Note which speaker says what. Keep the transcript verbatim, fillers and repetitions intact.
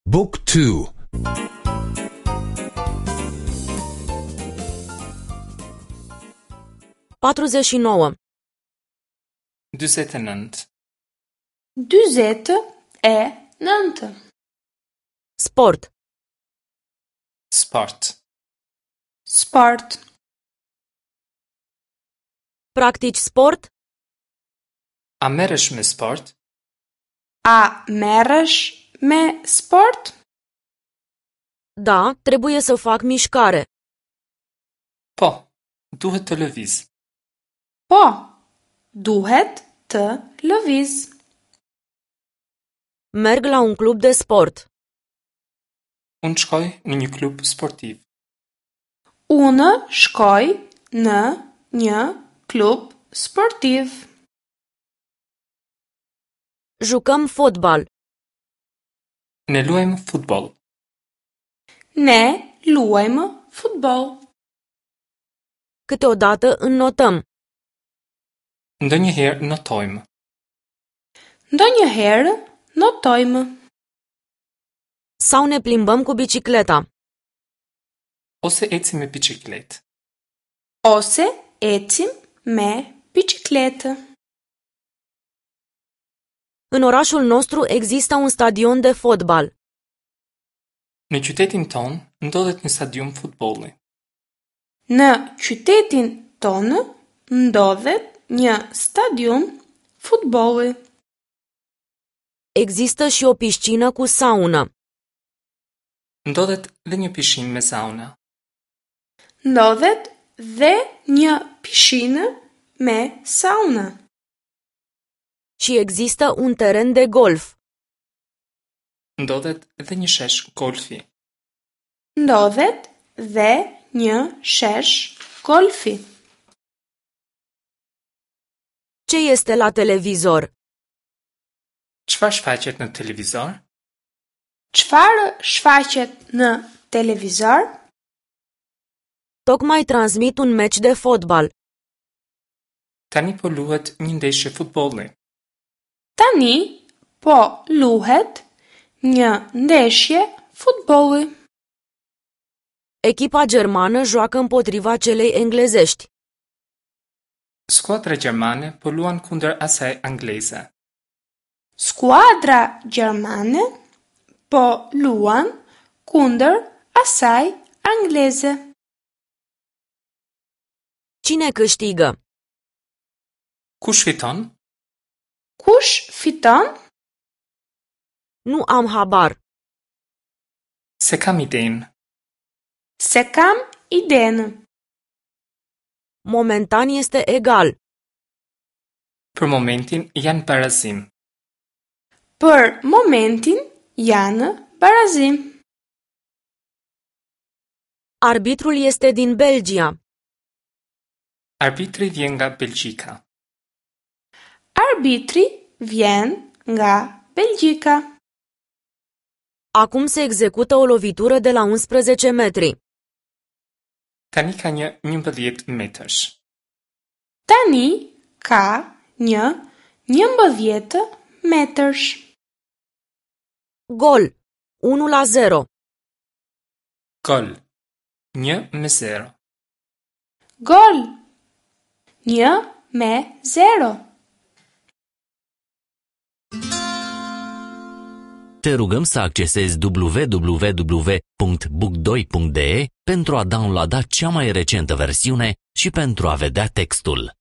Speaker 1: Book two.
Speaker 2: patruzeci și nouă.
Speaker 3: dyzet e nëntë.
Speaker 4: Dyzet e nëntë.
Speaker 2: Sport.
Speaker 3: Sport.
Speaker 4: Sport.
Speaker 2: Practici sport?
Speaker 3: A merresh me sport?
Speaker 4: A merresh me sport?
Speaker 2: Da, trebuie să fac mișcare.
Speaker 3: Po, duhet të lëviz.
Speaker 4: Po, duhet të lëviz.
Speaker 2: Merg la un club de sport.
Speaker 3: Unë shkoj në një klub sportiv.
Speaker 4: Unë shkoj në një klub sportiv.
Speaker 2: Jucăm fotbal.
Speaker 3: Ne luajmë futboll.
Speaker 4: Ne luajmë futboll.
Speaker 2: Câteodată înnotăm.
Speaker 3: Ndonjëherë notojmë.
Speaker 4: Ndonjëherë notojmë.
Speaker 2: Sau ne plimbăm cu bicicleta.
Speaker 3: Ose ecim me biçikletë.
Speaker 4: Ose ecim me bicicletë.
Speaker 2: În orașul nostru există un stadion de fotbal.
Speaker 3: Në qytetin ton ndodhet një stadium futbolli.
Speaker 4: Në qytetin tonë ndodhet një stadium futbolli.
Speaker 2: Există și o piscină cu saună.
Speaker 3: Ndodhet dhe një pishinë me sauna.
Speaker 4: Ndodhet dhe një pishinë me sauna.
Speaker 2: Și există un teren de golf.
Speaker 3: Ndodhet dhe një shesh golfi.
Speaker 4: Ndodhet dhe një shesh golfi.
Speaker 2: Ce este la televizor?
Speaker 3: Çfarë shfaqet në televizor?
Speaker 4: Çfarë shfaqet në televizor?
Speaker 2: Tocmai transmit un meci de fotbal.
Speaker 3: Tani po luhet një ndeshje futbolli.
Speaker 4: Tani po luhet një ndeshje futbolli.
Speaker 2: Echipa germană joacă împotriva celei englezești.
Speaker 3: Skuadra gjermane po luan kundër asaj angleze.
Speaker 4: Skuadra gjermane po luan kundër asaj angleze.
Speaker 2: Cine câștigă?
Speaker 3: Kush fiton?
Speaker 4: Kush fiton?
Speaker 2: Nu am habar.
Speaker 3: Se kam idenë.
Speaker 4: Se kam idenë.
Speaker 2: Momentan este egal.
Speaker 3: Për momentin janë barazim.
Speaker 4: Për momentin janë barazim.
Speaker 2: Arbitrul este din Belgia.
Speaker 3: Arbitri vjen nga Belgjika.
Speaker 4: Arbitri vjen nga Belgjika.
Speaker 2: Acum se execută o lovitură de la unsprezece metri.
Speaker 3: Tani ka një njëmbëdhjetë metësh.
Speaker 4: Tani ka një njëmbëdhjetë metësh.
Speaker 2: Gol. unu la zero.
Speaker 3: Gol. një me zero.
Speaker 4: Gol. një me zero.
Speaker 5: Te rugăm să accesezi w w w punct book doi punct d e pentru a downloada cea mai recentă versiune și pentru a vedea textul.